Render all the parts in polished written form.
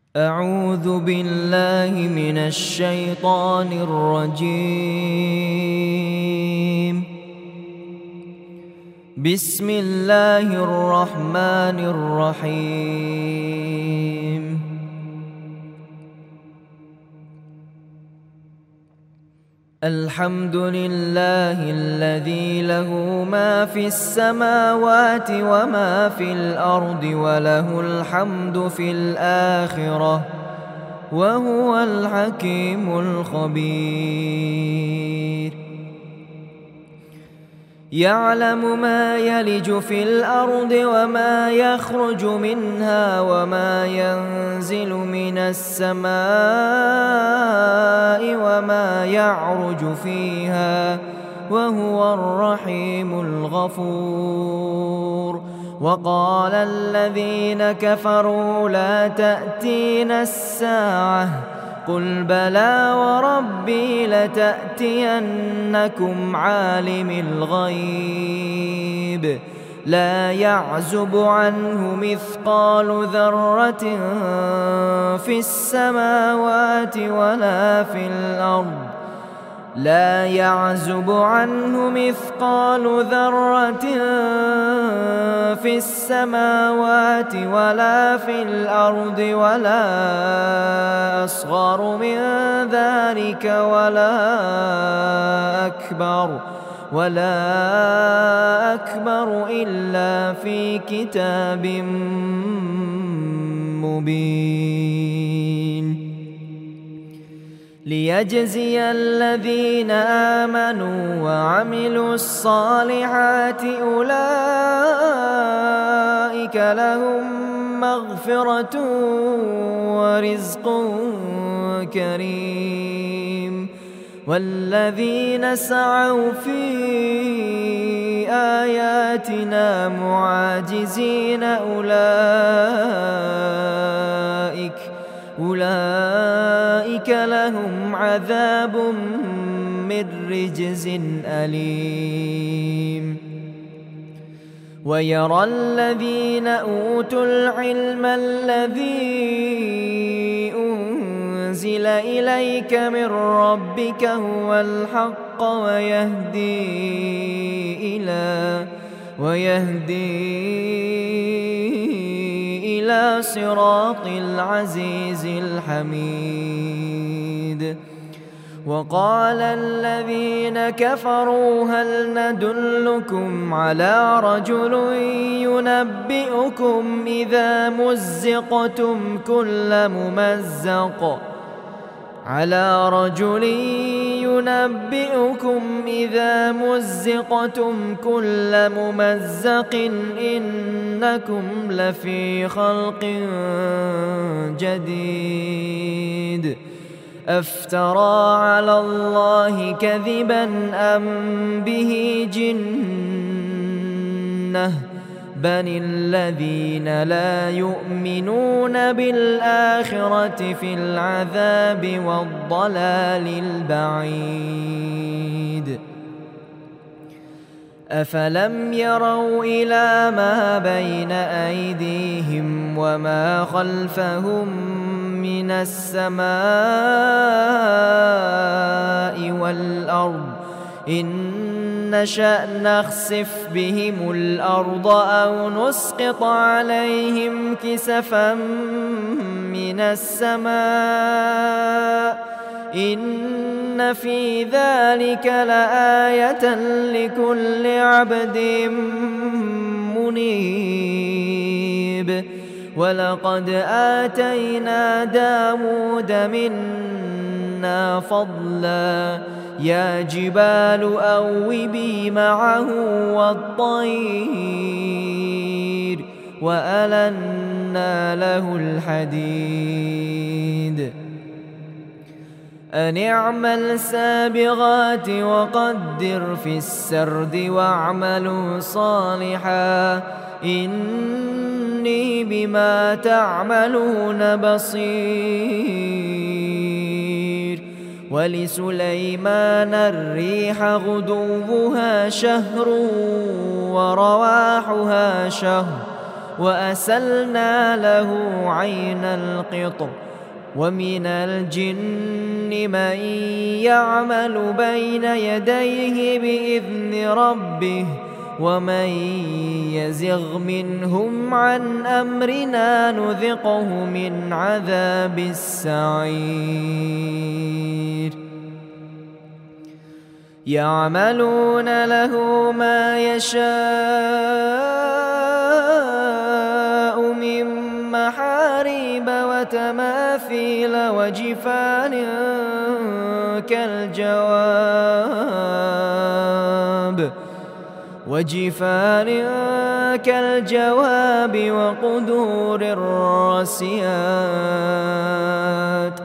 أعوذ بالله من الشيطان الرجيم. بسم الله الرحمن الرحيم. الحمد لله الذي له ما في السماوات وما في الأرض وله الحمد في الآخرة وهو الحكيم الخبير. يعلم ما يلج في الأرض وما يخرج منها وما ينزل من السماء وما يعرج فيها وهو الرحيم الغفور. وقال الذين كفروا لا تأتينا الساعة قل بلى وربي لتأتينكم عالم الغيب لا يعزب عنه مثقال ذرة في السماوات ولا في الأرض لا يعزب عنه مثقال ذرة في السماوات ولا في الأرض ولا أصغر من ذلك ولا أكبر إلا في كتاب مبين. ليجزي الذين آمنوا وعملوا الصالحات أولئك لهم مغفرة ورزق كريم. والذين سعوا في آياتنا معاجزين أولئك لهم عذاب من رجز أليم. ويرى الذين أوتوا العلم الذي أنزل إليك من ربك هو الحق ويهدي إلى صراط العزيز الحميد. وقال الذين كفروا هل ندلكم على رجل ينبئكم إذا مزقتم كل ممزق إنكم لفي خلق جديد أفترى على الله كذبا أم به جنة بل الذين لا يؤمنون بالآخرة في العذاب والضلال البعيد. أفلم يروا إلى ما بين أيديهم وما خلفهم من السماء والأرض إن نشأ نخسف بهم الأرض أو نسقط عليهم كسفا من السماء إن في ذلك لآية لكل عبد منيب. ولقد آتينا داود منا فضلا يا جبال أوبي معه والطير وألنا له الحديد أن اعمل سابغات وقدر في السرد واعملوا صالحا إني بما تعملون بصير. ولسليمان الريح غدوها شهر ورواحها شهر وأسلنا له عين القطر ومن الجن من يعمل بين يديه بإذن ربه ومن يزغ منهم عن أمرنا نذقه من عذاب السعير يعملون له ما يشاء من محاريب وتماثيل وجفان كالجواب وقدور الراسيات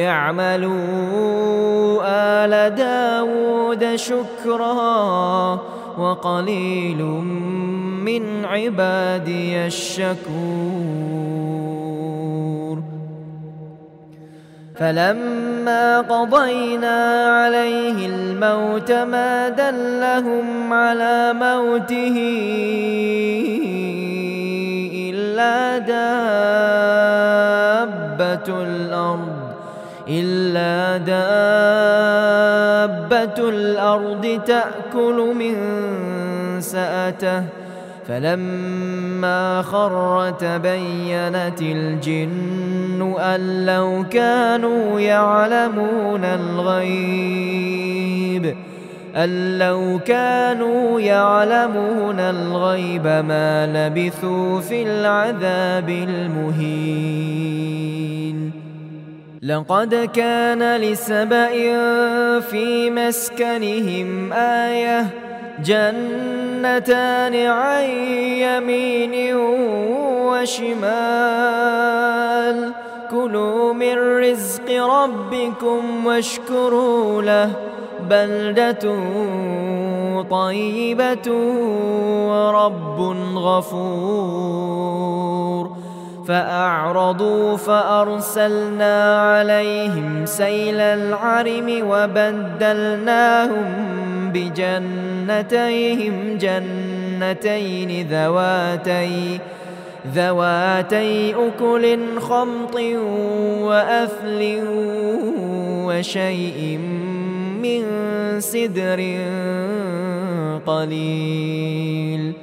اعملوا آل داود شكرا وقليل من عبادي الشكور فلما قضينا عليه الموت ما دلهم على موته إلا دابة الأرض تأكل من سأته فلما خر تبينت الجن أن لو كانوا يعلمون الغيب ما لبثوا في العذاب المهين لقد كان لسبإ في مسكنهم آية جنتان عن يمين وشمال كلوا من رزق ربكم واشكروا له بلدة طيبة ورب غفور فأعرضوا فأرسلنا عليهم سيل العرم وبدلناهم بجنتيهم جنتين ذواتي أكل خمط وأثل وشيء من سدر قليل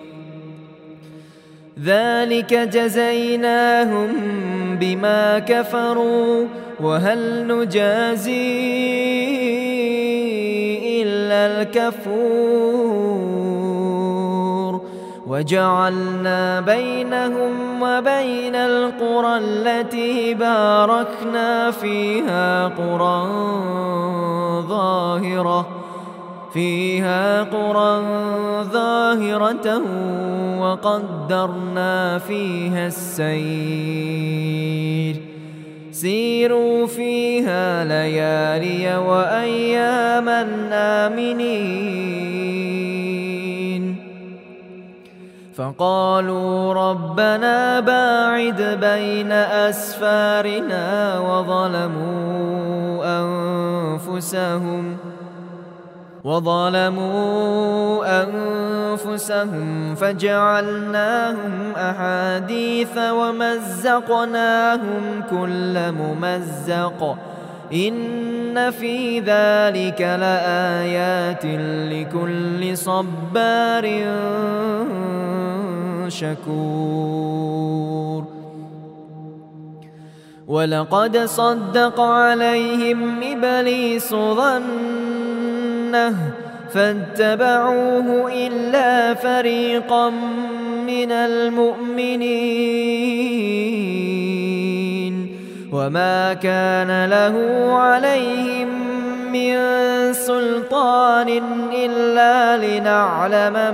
ذلك جزيناهم بما كفروا وهل نجازي إلا الكفور وجعلنا بينهم وبين القرى التي باركنا فيها قرى ظاهرة وقدرنا فيها السير سيروا فيها ليالي وأياما آمنين فقالوا ربنا باعد بين أسفارنا وظلموا أنفسهم فجعلناهم أحاديث ومزقناهم كل ممزق إن في ذلك لآيات لكل صبار شكور ولقد صدق عليهم إبليس ظنه فاتبعوه إلا فريقا من المؤمنين وما كان له عليهم من سلطان إلا لنعلم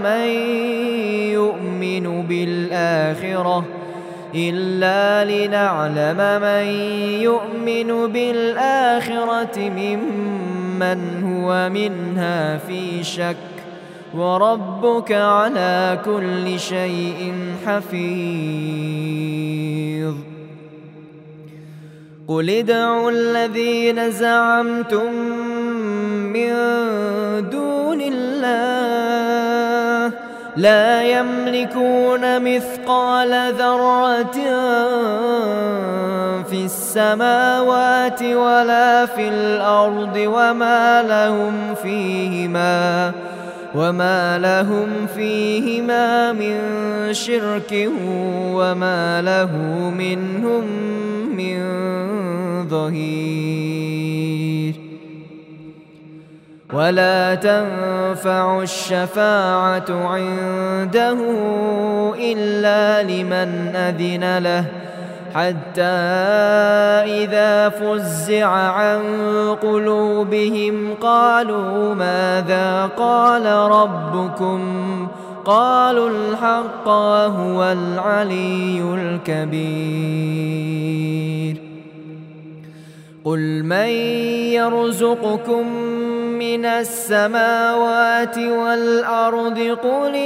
من يؤمن بالآخرة ممن هو منها في شك وربك على كل شيء حفيظ قل ادعوا الذين زعمتم من دون الله لا يملكون مثقال ذرة في السماوات ولا في الأرض وما لهم فيهما من شرك وما له منهم من ظهير. ولا تنفع الشفاعة عنده إلا لمن أذن له حتى إذا فزع عن قلوبهم قالوا ماذا قال ربكم قالوا الحق وهو العلي الكبير. قل من يرزقكم من السماوات والأرض قل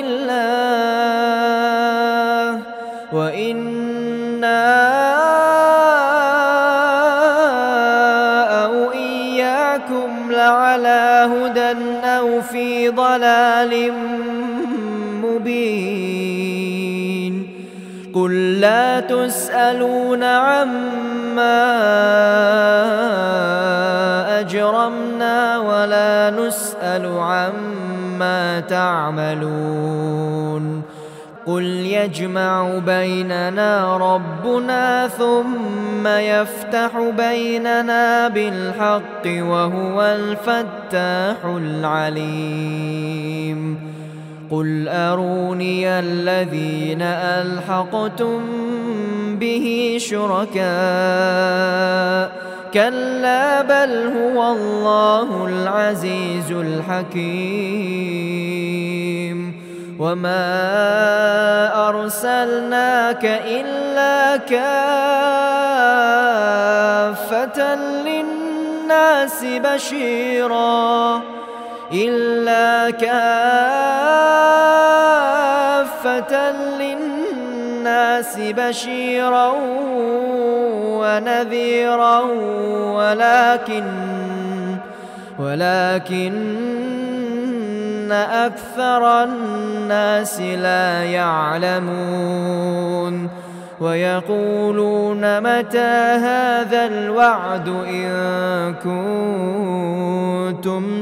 الله وإنا أو إياكم لعلى هدى أو في ضلال مبين. قل لا تسألون عما أجرمنا ولا نسأل عما تعملون. قل يجمع بيننا ربنا ثم يفتح بيننا بالحق وهو الفتاح العليم. قل أروني الذين ألحقتم به شركاء كلا بل هو الله العزيز الحكيم. وما أرسلناك إلا كافة للناس بشيرا ونذيرا ولكن أكثر الناس لا يعلمون. ويقولون متى هذا الوعد إن كنتم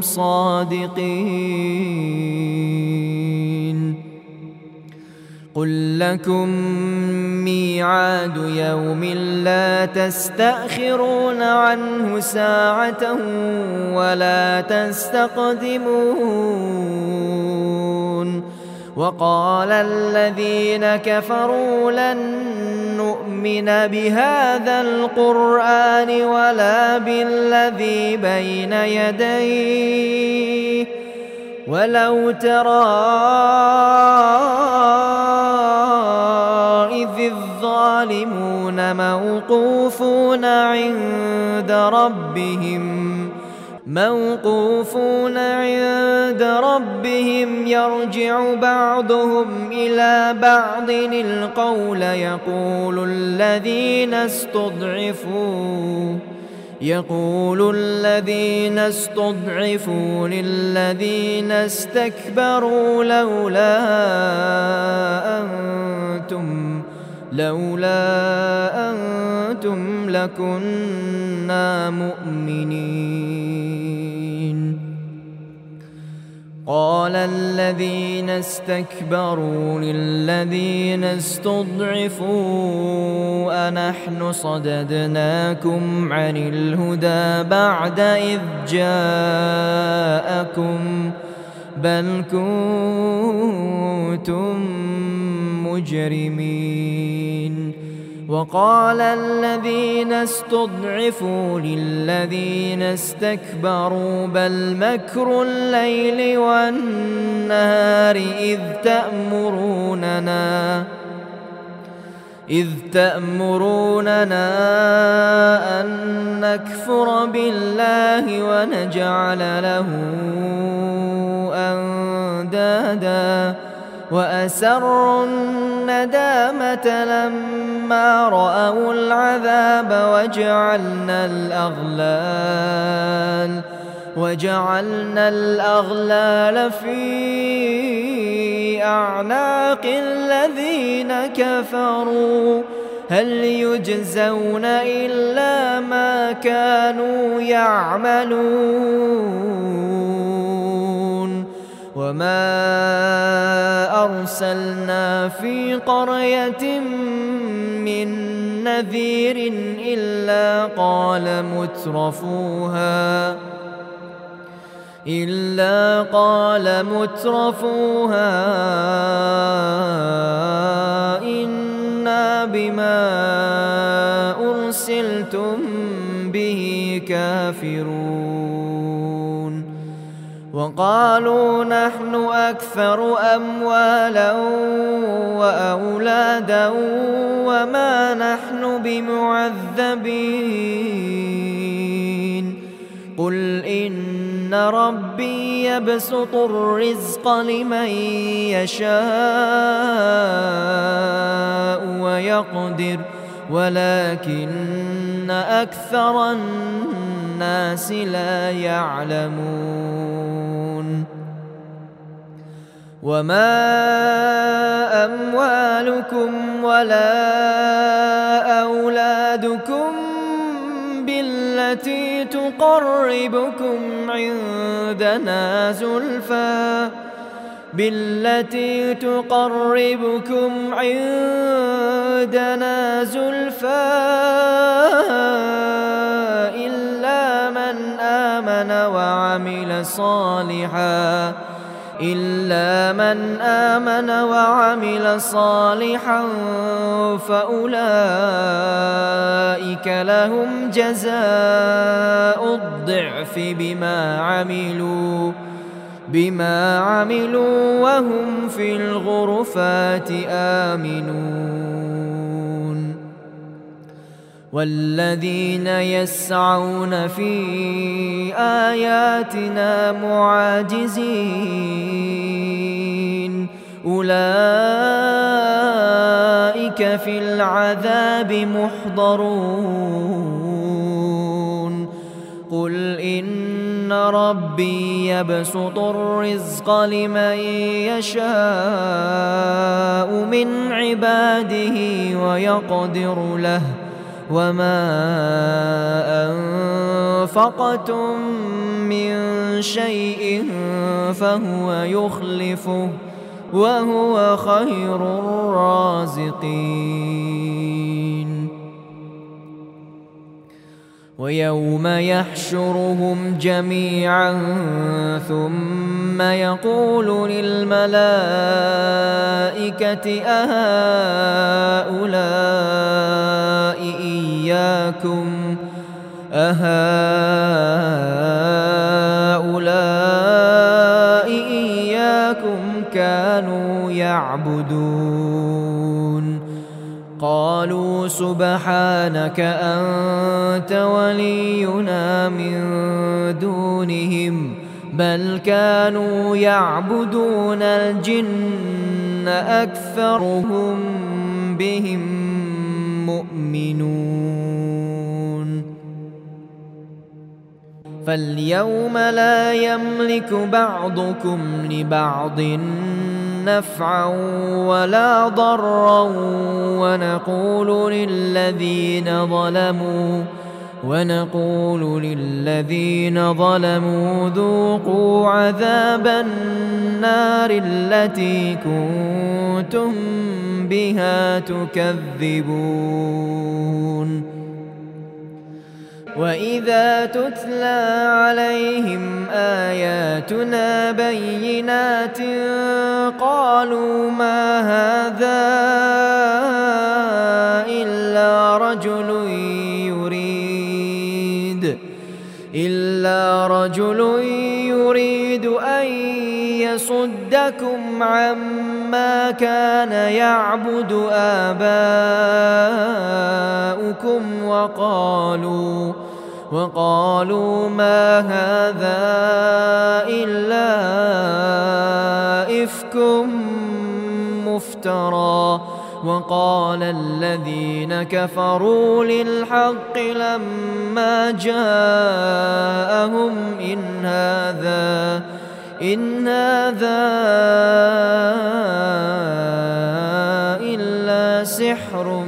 صادقين. قل لكم ميعاد يوم لا تستأخرون عنه ساعة ولا تستقدمون. وقال الذين كفروا لن نؤمن بهذا القرآن ولا بالذي بين يديه ولو ترى إذ الظالمون موقوفون عند ربهم يرجع بعضهم إلى بعض القول يقول الذين استضعفوا للذين استكبروا لولا أنتم لكنا مؤمنين. قال الذين استكبروا للذين استضعفوا أنحن صددناكم عن الهدى بعد إذ جاءكم بل كنتم مجرمين. وقال الذين استضعفوا للذين استكبروا بل مكر الليل والنهار إذ تأمروننا أن نكفر بالله ونجعل له أندادا وأسروا الندامة لما رأوا العذاب وجعلنا الأغلال في أعناق الذين كفروا هل يجزون إلا ما كانوا يعملون وما أرسلنا في قرية من نذير إلا قال مترفوها إنا بما أرسلتم به كافرون وقالوا نحن أكثر أموالا وأولادا وما نحن بمعذبين قل إن ربي يبسط الرزق لمن يشاء ويقدر ولكن أكثر الناس لا يعلمون وما أموالكم ولا أولادكم بالتي تقربكم عندنا زلفى إلا من آمن وعمل صالحا فأولئك لهم جزاء الضعف بما عملوا وهم في الغرفات آمنون والذين يسعون في آياتنا معاجزين أولئك في العذاب محضرون قل إن ربي يبسط الرزق لمن يشاء من عباده ويقدر له وما أنفقتم من شيء فهو يخلفه وهو خير الرازقين ويوم يحشرهم جميعا ثم يقول للملائكة أهؤلاء إياكم كانوا يعبدون قالوا سبحانك أنت ولينا من دونهم بل كانوا يعبدون الجن أكثرهم بهم مؤمنون فاليوم لا يملك بعضكم لبعض نفعا ولا ضرا ونقول للذين ظلموا ذوقوا عذاب النار التي كنتم بها تكذبون وإذا تتلى عليهم آياتنا بينات قالوا ما هذا إلا رجل يريد أن يصدكم عما كان يعبد آباؤكم وقالوا ما هذا إلا إفك مفترى وقال الذين كفروا للحق لما جاءهم إن هذا إلا سحر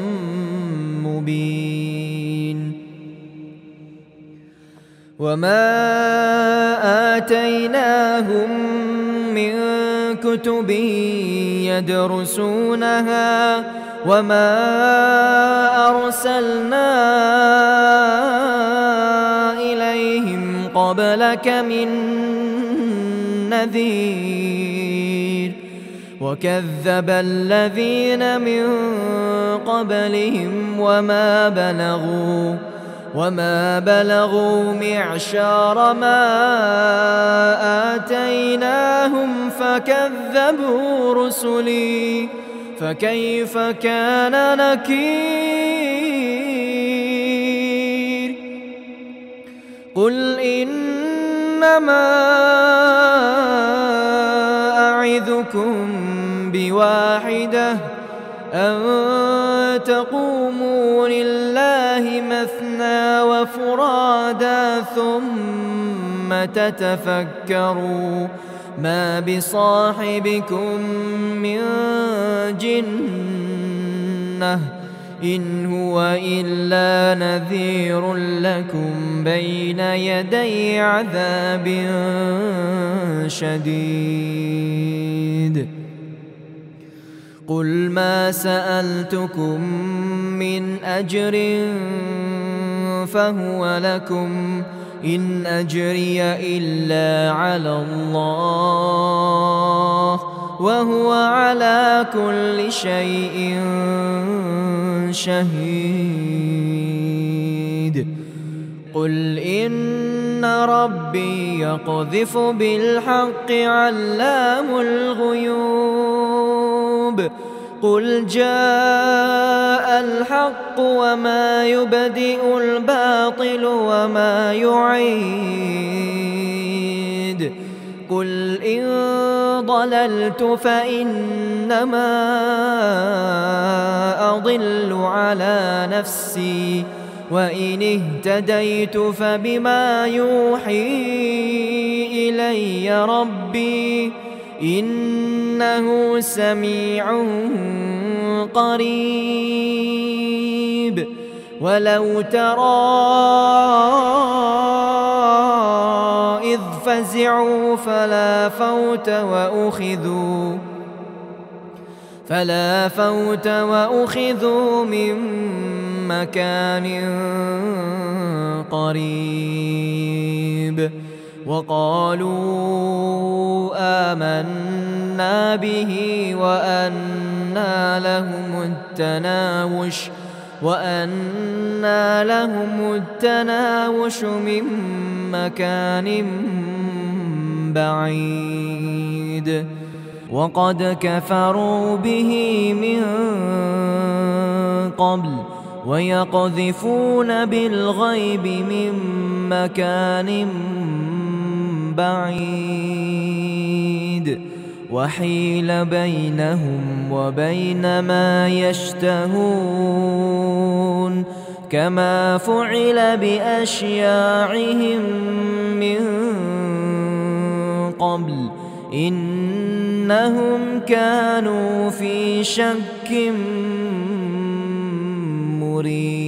مبين وما آتيناهم من كتب يدرسونها وما أرسلنا إليهم قبلك من نذير وكذب الذين من قبلهم وما بلغوا معشار ما آتيناهم فكذبوا رسلي فكيف كان نكير قل إنما أعظكم بواحدة أن تقوموا لله مثنى وفرادا ثم تتفكروا ما بصاحبكم من جنة إن هو إلا نذير لكم بين يدي عذاب شديد قل ما سألتكم من أجر فهو لكم إن أجري إلا على الله وهو على كل شيء شهيد قل إن ربي يقذف بالحق علام الغيوب قل جاء الحق وما يبدئ الباطل وما يعيد قل إن ضللت فإنما أضل على نفسي وإن اهتديت فبما يوحي إلي ربي إنه سميع قريب ولو ترى إذ فزعوا فلا فوت وأخذوا من مكان قريب وقالوا آمنا به وأنى لهم التناوش من مكان بعيد وقد كفروا به من قبل ويقذفون بالغيب من مكان بعيد وحيل بينهم وبين ما يشتهون كما فعل بأشياعهم من قبل إنهم كانوا في شك مريب